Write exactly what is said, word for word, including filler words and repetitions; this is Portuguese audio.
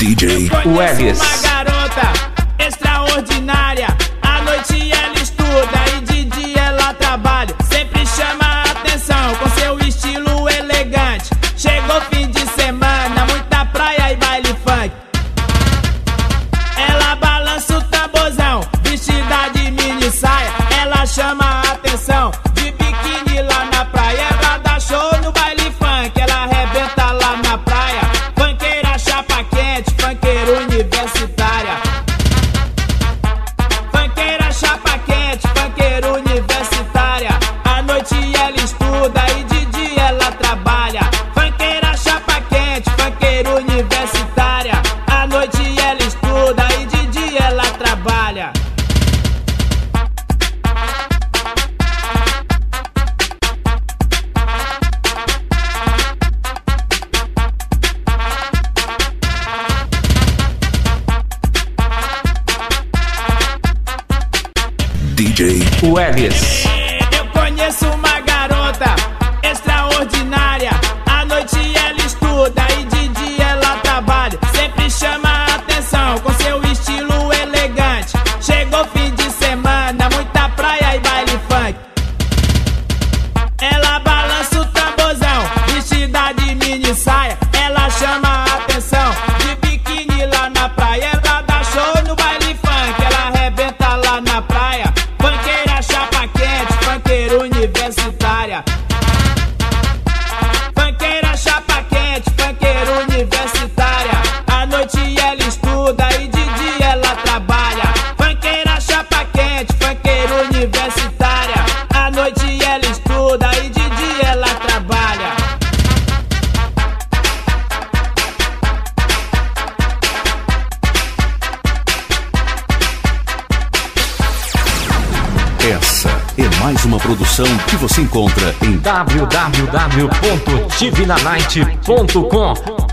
D J Welles. Uma garota extraordinária, à noite ela estuda e de dia ela trabalha. Sempre chama a atenção com seu estilo elegante. Chegou fim de semana, muita praia e baile funk. Ela balança o tamborzão, vestida de mini saia. Ela chama a atenção, de biquíni lá na praia. Ela dá show no baile funk, ela arrebenta lá na praia. Funkeira chapa quente, funkeira universitária. Funkeira chapa quente, funkeira universitária. À noite ela estuda e de dia ela trabalha. Funkeira chapa quente, funkeira universitária. À noite ela estuda e de dia ela trabalha. D J Welles. Eu conheço uma garota extraordinária, à noite ela estuda e de dia ela trabalha. Sempre chama a atenção com seu estilo elegante. Chegou fim de semana, muita praia e baile funk. Ela balança o tamborzão, vestida de mini saia. Ela chama a atenção, de biquíni lá na praia. Ela dá show no baile funk, ela arrebenta lá na praia. Funkeira chapa quente, funkeira universitária. Funkeira chapa quente, funkeira universitária. À noite ela estuda e de dia ela trabalha. Funkeira chapa quente, funkeira universitária. À noite ela estuda e de dia ela trabalha. Essa é mais uma produção que você encontra em w w w ponto tivina night ponto com.